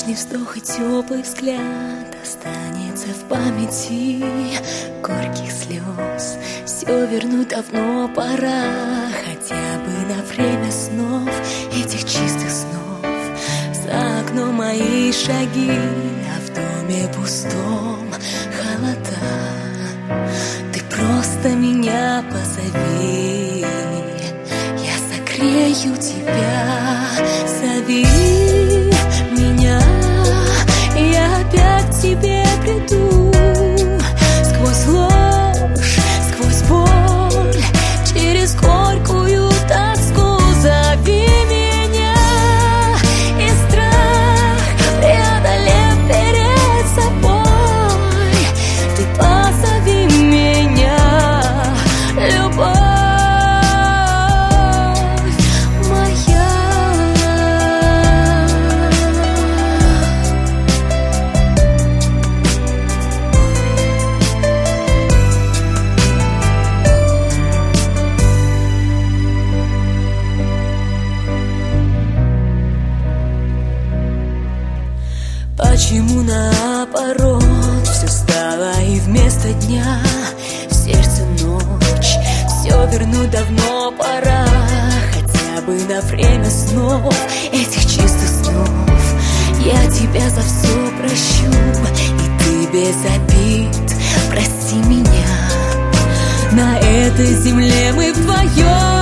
Нежный вздох и теплый взгляд останется в памяти. Горьких слез все вернуть давно пора, хотя бы на время снов, этих чистых снов. За окном мои шаги, а в доме пустом холода. Ты просто меня позови, я согрею тебя. Зови меня, я опять к тебе приду. Сквозь ложь, сквозь боль, через горькую тоску. Зови меня, и страх преодолев перед собой, ты позови меня, любовь. Почему наоборот все стало и вместо дня в сердце ночь? Все вернуть давно пора, хотя бы на время снов, этих чистых снов. Я тебя за все прощу, и ты без обид прости меня. На этой земле мы вдвоем